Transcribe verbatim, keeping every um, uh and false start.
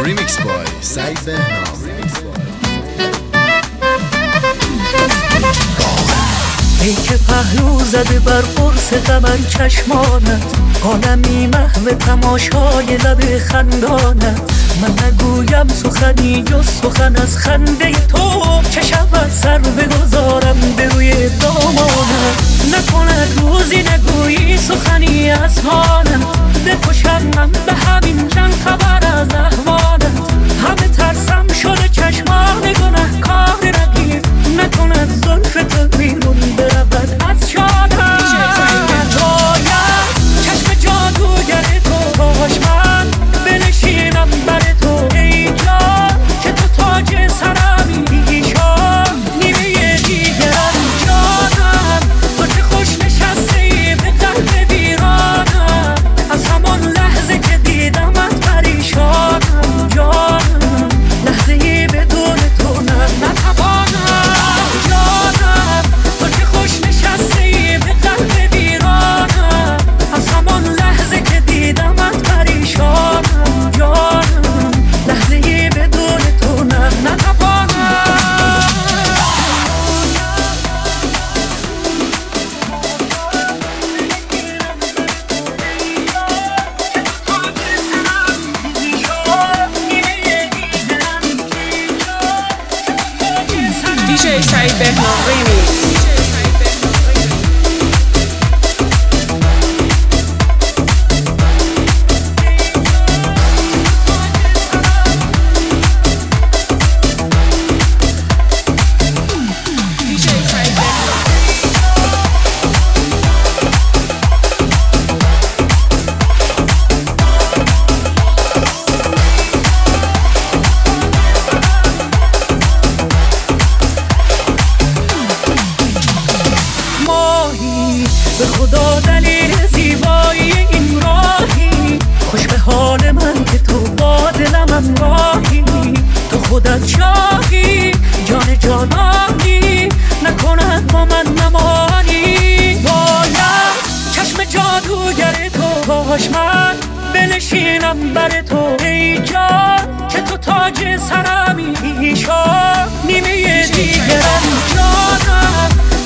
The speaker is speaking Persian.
Remix by سعید بهنام. ای که پهلو زده بر قرص قمر چشمانت، عالمی محو تماشای لب خندانت. من نگویم سخنی جز سخن از خنده تو، چه شود سر بگذارم به روی دامانت. نکند روزی نگویی سخنی از حالم، بکشم من به همین جن خبر از احوالت. همه ترسم شده چشمان گناه کار رقیب، نکند زلف تو بیرون برود از شادم. باید چشم جادوگر تو باش، من بنشینم بر تو ای جان، که تو تاج سرمی ایشان نیمه دیگرم. جانم تو چه خوش نشسته ای به قلب ویرانم، از همان لحظه که دیدمت پریشانم. جانم لحظه ای بدون تو نه نتوانم. جانم تو چه خوش نشسته ای به قلب ویرانم، از همان لحظه که دیدمت پریشانم. جانم لحظه ای بدون تو نه نتوانم. دی جی سعید بهنام ریمیکس. به خدا دلیل زیبایی این راهی، خوش به حال من که تو با دلم همراهی. تو خودت شاهی جان جانانی، نکند با من نمانی. باید چشم جادوگر تو باش، من بنشینم بر تو ای جان، که تو تاج سرمی ایشان نیمه دیگرم. جانم